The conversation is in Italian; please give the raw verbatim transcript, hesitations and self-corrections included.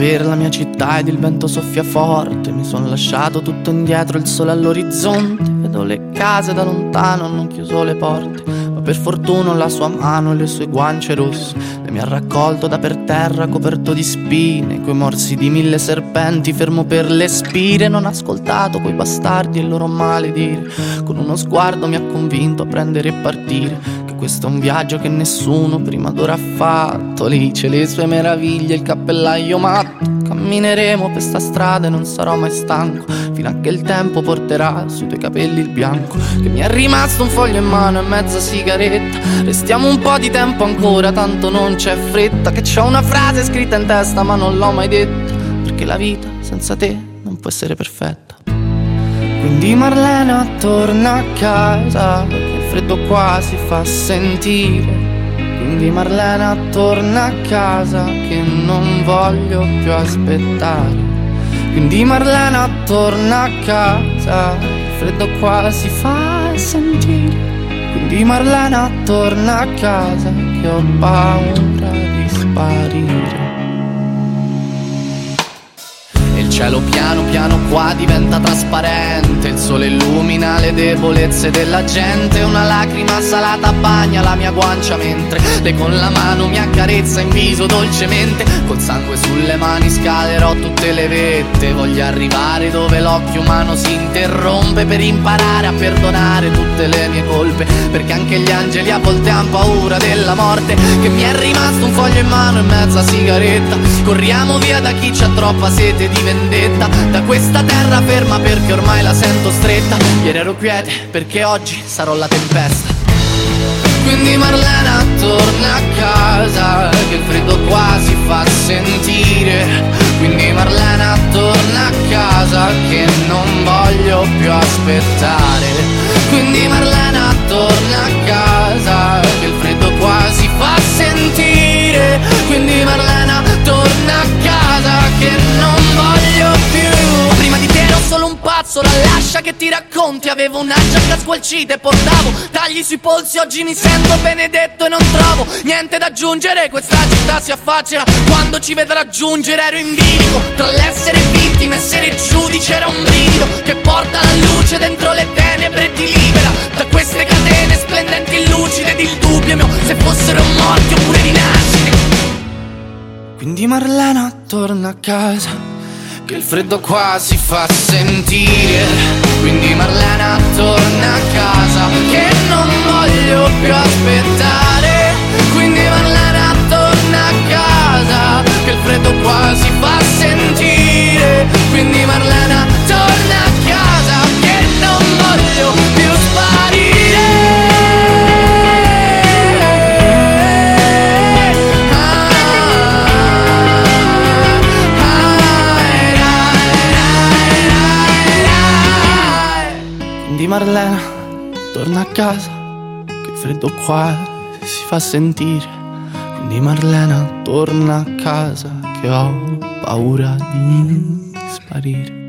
per la mia città ed il vento soffia forte. Mi son lasciato tutto indietro, il sole all'orizzonte. Vedo le case da lontano, non chiuso le porte, ma per fortuna la sua mano e le sue guance rosse. E mi ha raccolto da per terra coperto di spine, coi morsi di mille serpenti, fermo per le spire. Non ho ascoltato quei bastardi e il loro maledire. Con uno sguardo mi ha convinto a prendere e partire, che questo è un viaggio che nessuno prima d'ora ha fatto. Lì c'è le sue meraviglie, il cappellaio matto. Cammineremo per sta strada e non sarò mai stanco, fino a che il tempo porterà sui tuoi capelli il bianco. Che mi è rimasto un foglio in mano e mezza sigaretta. Restiamo un po' di tempo ancora, tanto non c'è fretta. Che c'ho una frase scritta in testa ma non l'ho mai detta, perché la vita senza te non può essere perfetta. Quindi Marlena torna a casa, che il freddo qua si fa sentire. Quindi Marlena torna a casa, che non voglio più aspettare. Quindi Marlena torna a casa, il freddo qua si fa sentire. Quindi Marlena torna a casa, che ho paura di sparire. Il cielo piano piano qua diventa trasparente, il sole illumina le debolezze della gente. Una lacrima salata bagna la mia guancia mentre lei con la mano mi accarezza in viso dolcemente. Col sangue sulle mani scalerò tutte le vette. Voglio arrivare dove l'occhio umano si interrompe, per imparare a perdonare tutte le mie colpe, perché anche gli angeli a volte han paura della morte. Che mi è rimasto un foglio in mano e mezza sigaretta. Corriamo via da chi c'ha troppa sete di vendetta, da questa terra ferma perché ormai la sento stretta. Ieri ero quiete perché oggi sarò la tempesta. Quindi Marlena torna a casa, che il freddo qua si fa sentire. Quindi Marlena torna a casa, che non voglio più aspettare. Quindi Marlena torna a casa, che il freddo qua si fa sentire. Quindi Marlena torna a casa, che non voglio più. Prima di te ero solo un pazzo, la lascia che ti racconti. Avevo una giacca squalcita e portavo tagli sui polsi. Oggi mi sento benedetto e non trovo niente da aggiungere. Questa città si affaccia quando ci vedrà giungere. Ero in bilico tra l'essere vittima e essere giudice. Era un brivido che porta la luce dentro le tenebre e ti libera da queste catene splendenti e lucide. Ed il dubbio mio se fossero morti oppure rinascite. Quindi Marlena torna a casa, che il freddo qua si fa sentire. Quindi Marlena torna a casa, che non voglio più aspettare. Quindi Marlena torna a casa, che il freddo qua si fa sentire. Quindi Marlena torna a casa, che non voglio più sparire. Quindi Marlena torna a casa, che il freddo qua si fa sentire. Quindi Marlena torna a casa, che ho paura di sparire.